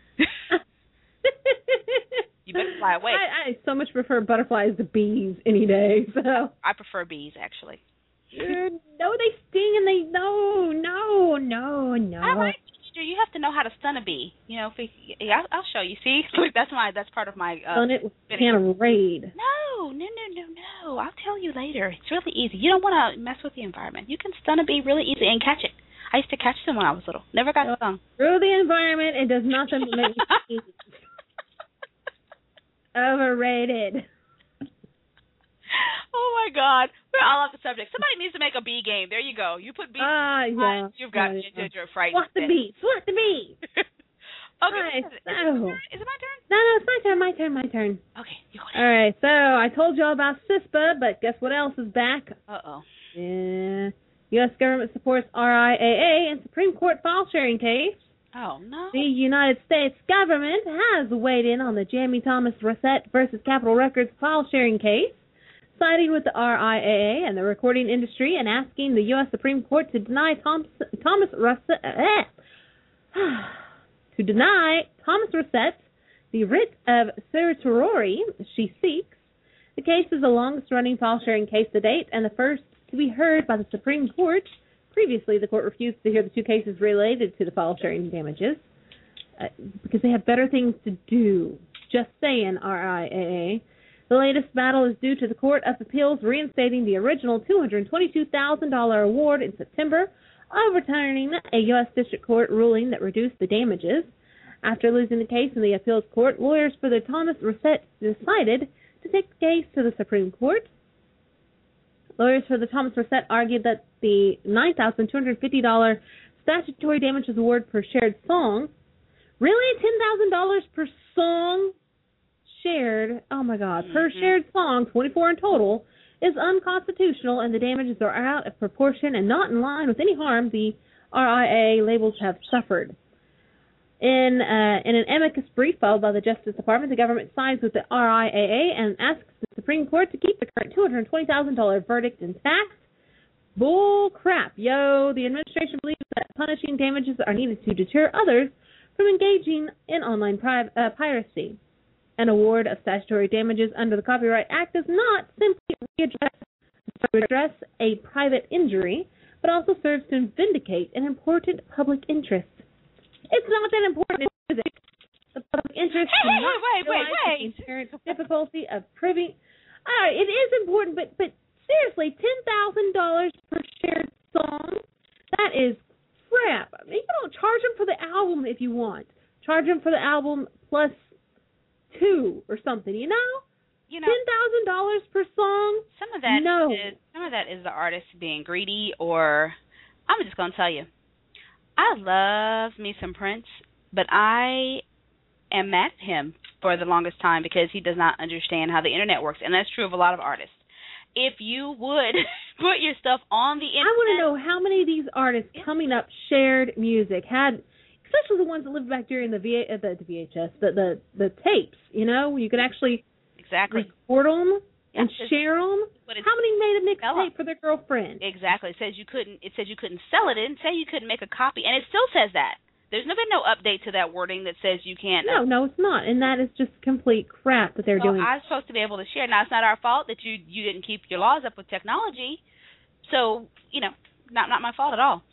You better fly away. I so much prefer butterflies to bees any day. So I prefer bees, actually. No, they sting and they no. I like you have to know how to stun a bee. You know, I'll show you. See, that's part of my. Stun it with a can of Raid. No. I'll tell you later. It's really easy. You don't want to mess with the environment. You can stun a bee really easy and catch it. I used to catch them when I was little. Never got stung. Through the environment, it does nothing but make me overrated. Oh my God, we're all off the subject. Somebody needs to make a bee game. There you go. You put bees. Yeah. You've got you're frightened. Swat the bee. Okay. Right, is it my turn? No, it's my turn. Okay, you go. All right, so I told y'all about CISPA, but guess what else is back? Uh-oh. Yeah. U.S. government supports RIAA and Supreme Court file sharing case. Oh, no. The United States government has weighed in on the Jamie Thomas Russett versus Capitol Records file sharing case, siding with the RIAA and the recording industry and asking the U.S. Supreme Court to deny Thomas Russett the writ of certiorari she seeks. The case is the longest-running file-sharing case to date and the first to be heard by the Supreme Court. Previously, the court refused to hear the two cases related to the file-sharing damages because they have better things to do. Just saying, RIAA. The latest battle is due to the Court of Appeals reinstating the original $222,000 award in September, overturning a U.S. District Court ruling that reduced the damages. After losing the case in the appeals court, lawyers for the Thomas Russett decided to take the case to the Supreme Court. Lawyers for the Thomas Russett argued that the $9,250 statutory damages award per shared song, really $10,000 per song shared, oh my God, per shared song, 24 in total, is unconstitutional and the damages are out of proportion and not in line with any harm the RIAA labels have suffered. In an amicus brief filed by the Justice Department, the government sides with the RIAA and asks the Supreme Court to keep the current $220,000 verdict intact. Bull crap, yo. The administration believes that punishing damages are needed to deter others from engaging in online piracy. An award of statutory damages under the Copyright Act does not simply address a private injury, but also serves to vindicate an important public interest. It's not that important, is it? The public interest Wait. The inherent difficulty of proving. All right, it is important, but seriously, $10,000 per shared song, that is crap. I mean, you don't charge them for the album if you want. Charge them for the album plus $2 or something, you know? $10,000 per song? Some of that is the artist being greedy, or I'm just going to tell you. I love me some Prince, but I am mad at him for the longest time because he does not understand how the internet works, and that's true of a lot of artists. If you would put your stuff on the internet, I want to know how many of these artists coming up shared music had, especially the ones that lived back during the VHS, the tapes. You know, you could actually record them and share them. How many made a mixtape for their girlfriend? Exactly. It says you couldn't sell it. It didn't say you couldn't make a copy, and it still says that. There's been no update to that wording that says you can't. No, it's not, and that is just complete crap that they're doing. I'm supposed to be able to share. Now, it's not our fault that you didn't keep your laws up with technology. So, not my fault at all.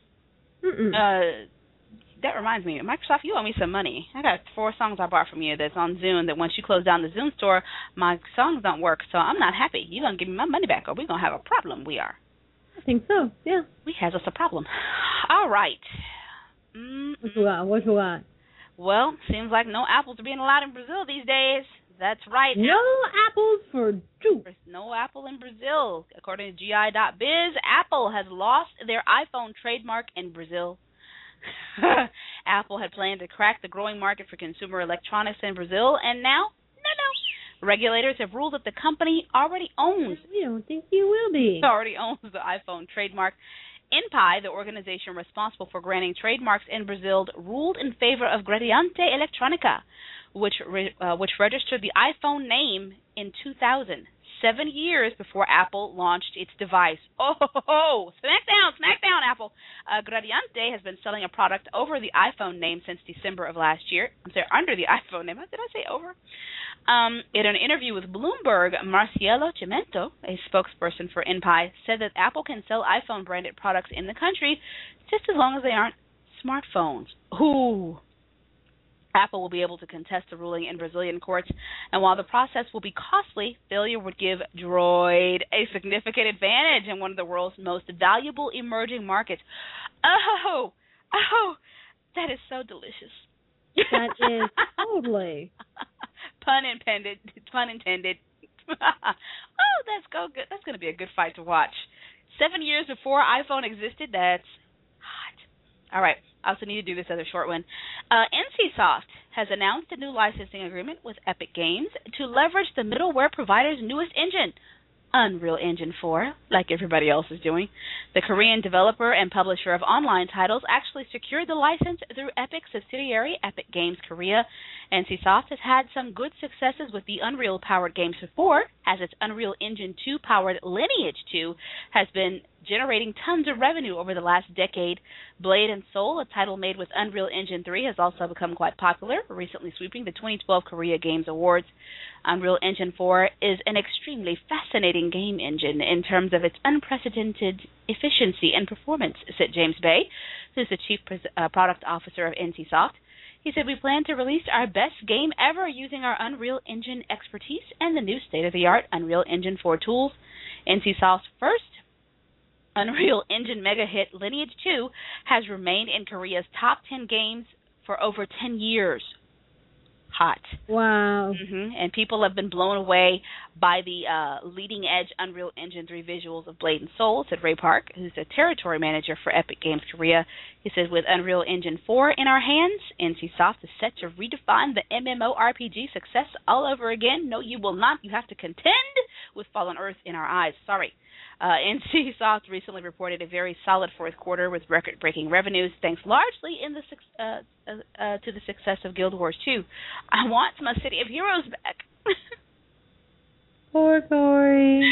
That reminds me, Microsoft, you owe me some money. I got 4 songs I bought from you that's on Zune that once you close down the Zune store, my songs don't work, so I'm not happy. You're going to give me my money back or we're going to have a problem. We are. I think so, yeah. We has us a problem. All right. What you got? Well, seems like no apples are being allowed in Brazil these days. That's right. No apples for Jew. There's no Apple in Brazil. According to GI.biz, Apple has lost their iPhone trademark in Brazil. Apple had planned to crack the growing market for consumer electronics in Brazil, and now, no. Regulators have ruled that the company already owns We don't think you will be. the iPhone trademark. INPI, the organization responsible for granting trademarks in Brazil, ruled in favor of Gradiente Eletrônica, which registered the iPhone name in 2000, 7 years before Apple launched its device. Oh, smack down, Apple. Gradiente has been selling a product over the iPhone name since December of last year. I'm sorry, under the iPhone name. Did I say over? In an interview with Bloomberg, Marcelo Cimento, a spokesperson for INPI, said that Apple can sell iPhone-branded products in the country just as long as they aren't smartphones. Ooh. Apple will be able to contest the ruling in Brazilian courts, and while the process will be costly, failure would give Droid a significant advantage in one of the world's most valuable emerging markets. Oh, that is so delicious. That is totally. Pun intended. Oh, that's good. That's going to be a good fight to watch. 7 years before iPhone existed, that's hot. All right. I also need to do this other short one. NCSoft has announced a new licensing agreement with Epic Games to leverage the middleware provider's newest engine, Unreal Engine 4, like everybody else is doing. The Korean developer and publisher of online titles actually secured the license through Epic's subsidiary, Epic Games Korea. NCSoft has had some good successes with the Unreal-powered games before, as its Unreal Engine 2-powered Lineage 2 has been generating tons of revenue over the last decade. Blade and Soul, a title made with Unreal Engine 3, has also become quite popular, recently sweeping the 2012 Korea Games Awards. Unreal Engine 4 is an extremely fascinating game engine in terms of its unprecedented efficiency and performance, said James Bay, who's the chief product officer of NCSoft. He said, "We plan to release our best game ever using our Unreal Engine expertise and the new state-of-the-art Unreal Engine 4 tools." NCSoft's first Unreal Engine mega hit, Lineage 2, has remained in Korea's top 10 games for over 10 years. Hot. Wow. And people have been blown away by the leading-edge Unreal Engine 3 visuals of Blade and Soul, said Ray Park, who's a territory manager for Epic Games Korea. He says, with Unreal Engine 4 in our hands, NCSoft is set to redefine the MMORPG success all over again. No, you will not. You have to contend with Fallen Earth in our eyes. Sorry. NCSoft recently reported a very solid fourth quarter with record-breaking revenues, thanks largely to the success of Guild Wars 2. I want my City of Heroes back. Poor Corey.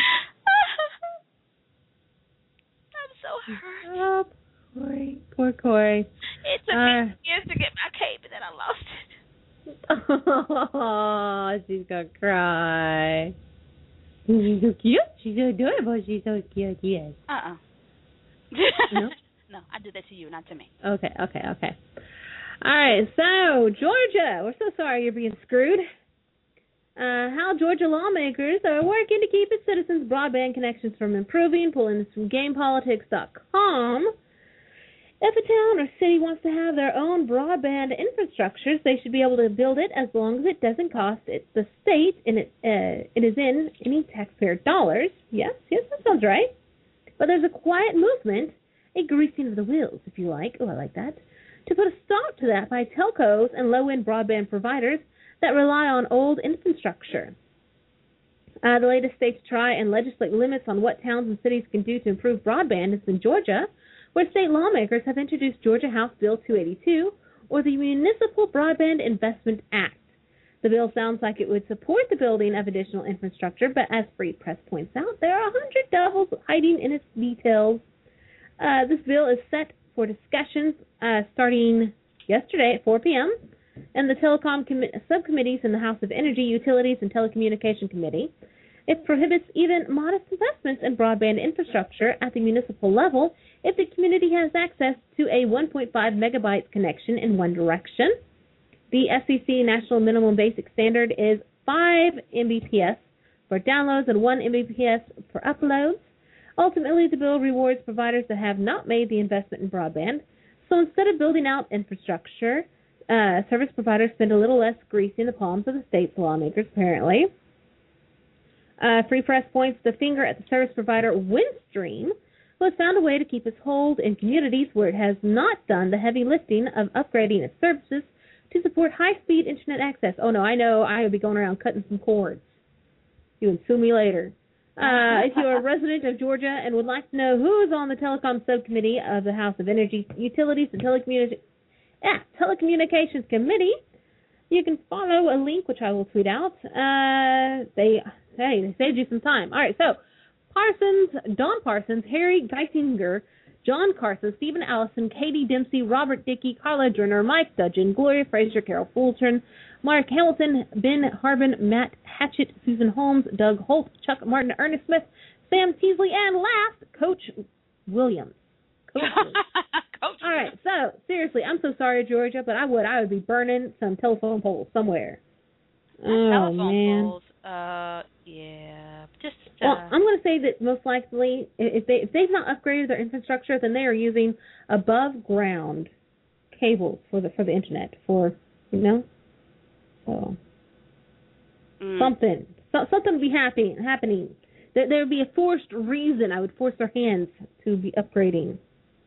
I'm so hurt. Oh, poor Corey. It took me years to get my cape, and then I lost it. Oh, she's gonna cry. She's so cute. She's so adorable. She's so cute. Yes. No? No, I did that to you, not to me. Okay. All right. So, Georgia, we're so sorry you're being screwed. How Georgia lawmakers are working to keep its citizens' broadband connections from improving, pulling this from GamePolitics.com. If a town or city wants to have their own broadband infrastructures, they should be able to build it as long as it doesn't cost the state and it is in any taxpayer dollars. Yes, that sounds right. But there's a quiet movement, a greasing of the wheels, if you like. Oh, I like that. To put a stop to that by telcos and low-end broadband providers that rely on old infrastructure. The latest state to try and legislate limits on what towns and cities can do to improve broadband is in Georgia, where state lawmakers have introduced Georgia House Bill 282, or the Municipal Broadband Investment Act. The bill sounds like it would support the building of additional infrastructure, but as Free Press points out, there are 100 devils hiding in its details. This bill is set for discussions starting yesterday at 4 p.m., and the telecom subcommittees in the House of Energy, Utilities, and Telecommunication Committee. It prohibits even modest investments in broadband infrastructure at the municipal level if the community has access to a 1.5 megabytes connection in one direction. The FCC National Minimum Basic Standard is 5 Mbps for downloads and 1 Mbps for uploads. Ultimately, the bill rewards providers that have not made the investment in broadband. So instead of building out infrastructure, service providers spend a little less grease in the palms of the state's lawmakers, apparently. Free Press points the finger at the service provider Windstream, who has found a way to keep its hold in communities where it has not done the heavy lifting of upgrading its services to support high-speed Internet access. Oh, no, I know. I would be going around cutting some cords. You can sue me later. If you're a resident of Georgia and would like to know who is on the Telecom Subcommittee of the House of Energy, Utilities, and Telecommunications Committee, you can follow a link, which I will tweet out. They saved you some time. All right, so Don Parsons, Harry Geisinger, John Carson, Stephen Allison, Katie Dempsey, Robert Dickey, Carla Drenner, Mike Dudgeon, Gloria Fraser, Carol Fulton, Mark Hamilton, Ben Harbin, Matt Hatchett, Susan Holmes, Doug Holt, Chuck Martin, Ernest Smith, Sam Teasley, and last, Coach Williams. Coach All right, so seriously, I'm so sorry, Georgia, but I would be burning some telephone poles somewhere. Telephone poles. Yeah. Well, I'm going to say that most likely, if they've not upgraded their infrastructure, then they are using above ground cables for the internet so something would be happening. There would be a forced reason. I would force their hands to be upgrading.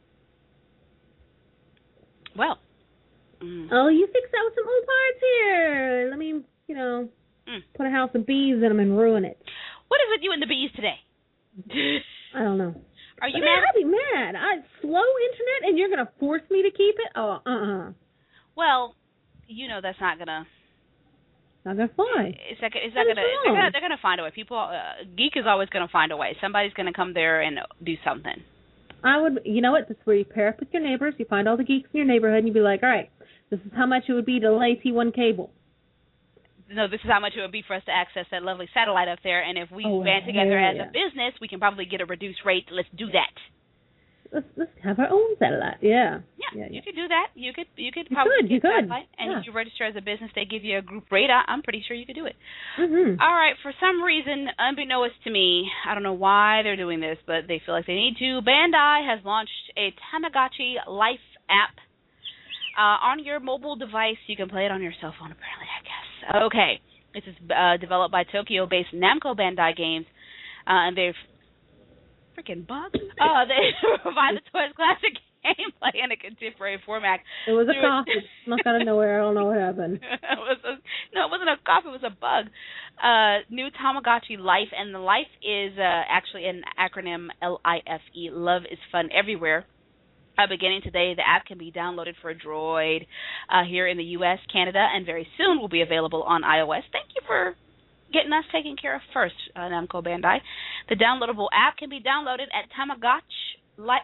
Well. Oh, you fixed that with some old parts here. Let me, put a house of bees in them and ruin it. What is with you and the bees today? I don't know. Are you mad? I'd be mad. Slow internet, and you're going to force me to keep it? Oh, Well, that's not gonna. Not gonna fly. It's not gonna. They're gonna find a way. People, Geek is always gonna find a way. Somebody's gonna come there and do something. I would. You know what? That's where you pair up with your neighbors. You find all the geeks in your neighborhood, and you be like, all right, this is how much it would be to lay T1 cable. No, this is how much it would be for us to access that lovely satellite up there. And if we band together as a business, we can probably get a reduced rate. Let's do that. Let's have our own satellite. Yeah. You could do that. You could probably get satellite. And if you register as a business, they give you a group rate. I'm pretty sure you could do it. Mm-hmm. All right. For some reason, unbeknownst to me, I don't know why they're doing this, but they feel like they need to. Bandai has launched a Tamagotchi Life app. On your mobile device, you can play it on your cell phone, apparently, I guess. Okay. This is developed by Tokyo-based Namco Bandai Games, and they've freaking bugs. They provide the toys classic gameplay in a contemporary format. It was a cough. It snuck out of nowhere. I don't know what happened. It wasn't a cough. It was a bug. New Tamagotchi Life, and the Life is actually an acronym LIFE. Love is fun everywhere. Beginning today, the app can be downloaded for Droid here in the U.S., Canada, and very soon will be available on iOS. Thank you for getting us taken care of first, Namco Bandai. The downloadable app can be downloaded at Tamagotchi Life.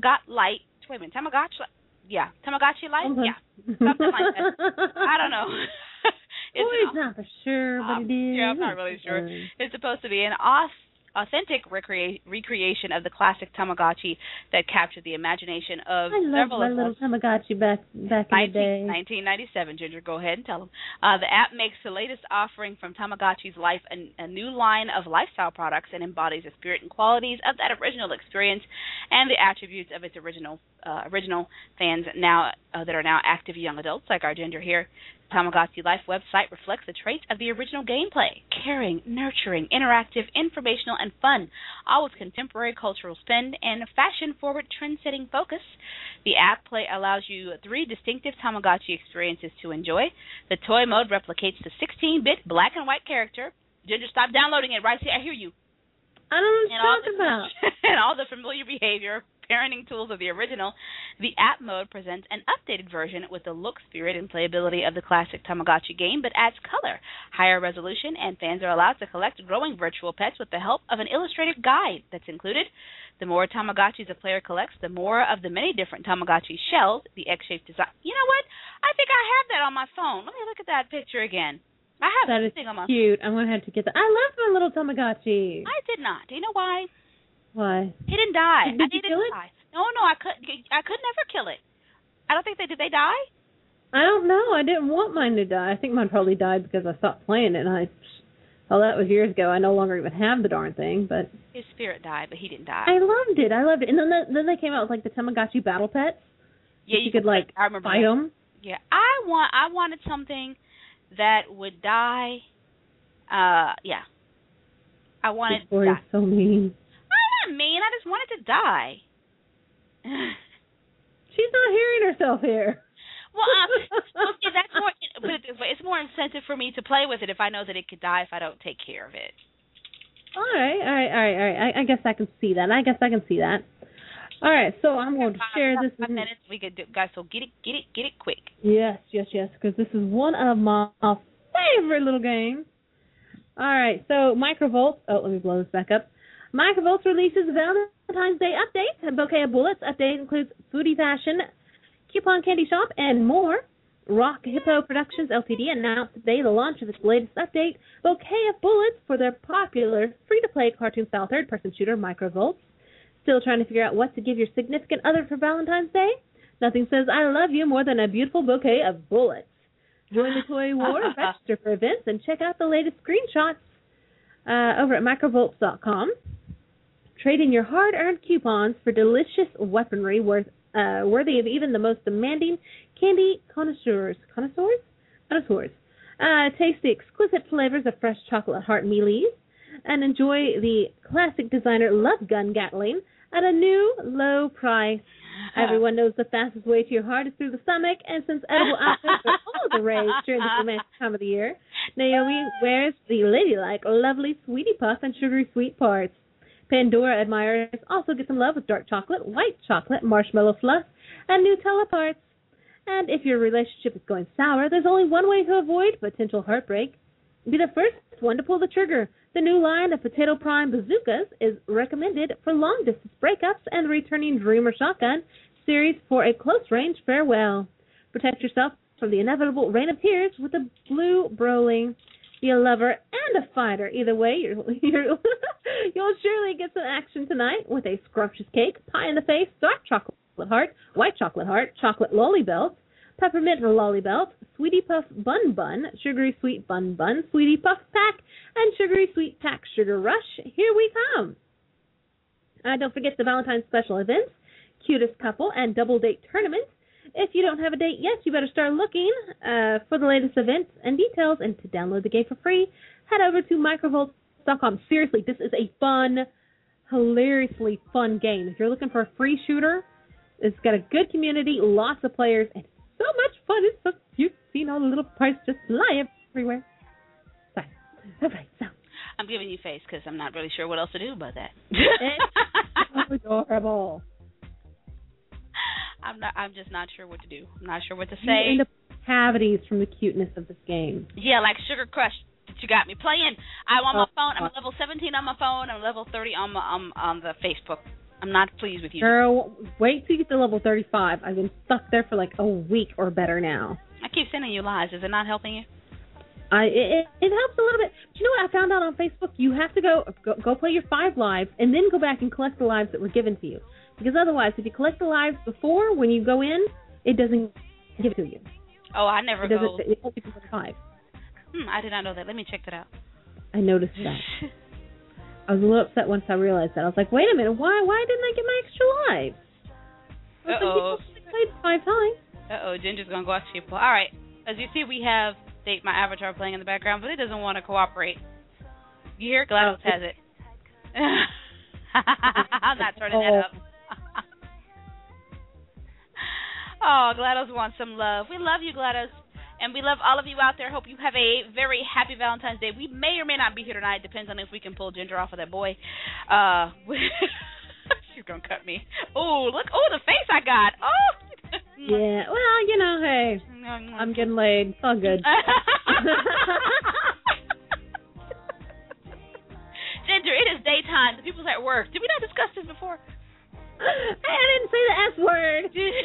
Yeah, Tamagotchi Life? Okay. Yeah, something like that. I don't know. It's not for sure, but it is. Yeah, I'm not really sure. It's supposed to be an authentic recreation of the classic Tamagotchi that captured the imagination of several of us. I loved my little Tamagotchi back in the day. 1997, Ginger, go ahead and tell them. The app makes the latest offering from Tamagotchi's Life a new line of lifestyle products and embodies the spirit and qualities of that original experience and the attributes of its original fans now that are now active young adults like our Ginger here. Tamagotchi Life website reflects the traits of the original gameplay: caring, nurturing, interactive, informational, and fun, all with contemporary cultural spin and fashion-forward, trend-setting focus. The app play allows you 3 distinctive Tamagotchi experiences to enjoy. The toy mode replicates the 16-bit black and white character. Ginger, stop downloading it, right? See, I hear you. I don't know what you're talking about. And all the familiar behavior, parenting tools of the original. The app mode presents an updated version with the look, spirit, and playability of the classic Tamagotchi game, but adds color, higher resolution, and fans are allowed to collect growing virtual pets with the help of an illustrated guide that's included. The more Tamagotchis a player collects, the more of the many different Tamagotchi shells, the X-shaped design. You know what? I think I have that on my phone. Let me look at that picture again. I have that thing on my cute. I'm going to have to get that. I love my little Tamagotchi. I did not. Do you know why? Why? He didn't die. Did you kill it? Die. No, I could never kill it. I don't think did they die? I don't know. I didn't want mine to die. I think mine probably died because I stopped playing it. That was years ago. I no longer even have the darn thing. But his spirit died, but he didn't die. I loved it. And then they came out with like the Tamagotchi battle pets. Yeah, you could like I remember fight them. Yeah, I wanted something that would die. Yeah. I wanted to die. So mean. I'm not mean. I just wanted to die. She's not hearing herself here. Well, okay, that's more. Put it this way: it's more incentive for me to play with it if I know that it could die if I don't take care of it. All right. I guess I can see that. All right, so I'm going to share this. 5 minutes. We could do, guys. So get it quick. Yes, because this is one of my favorite little games. All right, so Microvolts. Oh, let me blow this back up. Microvolts releases Valentine's Day update. A bouquet of bullets. Update includes foodie fashion, coupon candy shop, and more. Rock Hippo Productions Ltd. announced today the launch of its latest update, Bouquet of Bullets, for their popular free-to-play cartoon-style third-person shooter, Microvolts. Still trying to figure out what to give your significant other for Valentine's Day? Nothing says I love you more than a beautiful bouquet of bullets. Join the toy war, register for events, and check out the latest screenshots over at microvolts.com. Trade in your hard-earned coupons for delicious weaponry worthy of even the most demanding candy connoisseurs. Taste the exquisite flavors of fresh chocolate heart mealies, and enjoy the classic designer Love Gun Gatling at a new low price. Everyone knows the fastest way to your heart is through the stomach, and since edible outfits are all the rage during this romantic time of the year, Naomi wears the ladylike, lovely Sweetie Puff and sugary sweet parts. Pandora admirers also get some love with dark chocolate, white chocolate, marshmallow fluff, and Nutella parts. And if your relationship is going sour, there's only one way to avoid potential heartbreak. Be the first one to pull the trigger. The new line of Potato Prime bazookas is recommended for long-distance breakups and returning Dreamer Shotgun series for a close-range farewell. Protect yourself from the inevitable rain of tears with a blue Broling. Be a lover and a fighter. Either way, you'll surely get some action tonight with a scrumptious cake, pie in the face, dark chocolate heart, white chocolate heart, chocolate lolly belt, peppermint lolly belt, Sweetie Puff bun bun, sugary sweet bun bun, Sweetie Puff pack, and sugary sweet pack sugar rush. Here we come. Don't forget the Valentine's special events, cutest couple, and double date tournaments. If you don't have a date yet, you better start looking for the latest events and details. And to download the game for free, head over to microvolts.com. Seriously, this is a fun, hilariously fun game. If you're looking for a free shooter, it's got a good community, lots of players, and so much fun. It's so cute seeing all the little parts just fly everywhere. Sorry. All right, so. I'm giving you face because I'm not really sure what else to do about that. It's adorable. I'm just not sure what to do. I'm not sure what to say. You end up with cavities from the cuteness of this game. Yeah, like Sugar Crush that you got me playing. I'm on my phone. I'm level 17 on my phone. I'm level 30 on the Facebook. I'm not pleased with you. Girl, wait till you get to level 35. I've been stuck there for like a week or better now. I keep sending you lives. Is it not helping you? It helps a little bit. Do you know what I found out on Facebook? You have to go play your 5 lives and then go back and collect the lives that were given to you. Because otherwise, if you collect the lives before, when you go in, it doesn't give it to you. Oh, I never go. It only gives 5. I did not know that. Let me check that out. I noticed that. I was a little upset once I realized that. I was like, wait a minute, why didn't I get my extra lives? Uh-oh. I played 5 times. Uh-oh, Ginger's going to go after people. All right. As you see, we have my avatar playing in the background, but it doesn't want to cooperate. You hear? GLaDOS has it. I'm not turning that up. Oh, GLaDOS wants some love. We love you, GLaDOS. And we love all of you out there. Hope you have a very happy Valentine's Day. We may or may not be here tonight. Depends on if we can pull Ginger off of that boy. She's going to cut me. Oh, look. Oh, the face I got. Oh. Yeah. Well, hey. I'm getting laid. It's all good. Ginger, it is daytime. The people's at work. Did we not discuss this before? I didn't say the S word.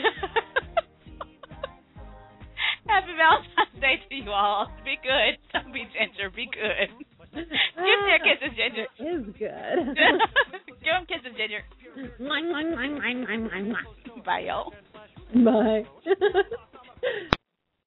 Happy Valentine's Day to you all. Be good. Don't be Ginger. Be good. Give their kisses, Ginger. It is good. Give them kisses, Ginger. Bye, y'all. Bye.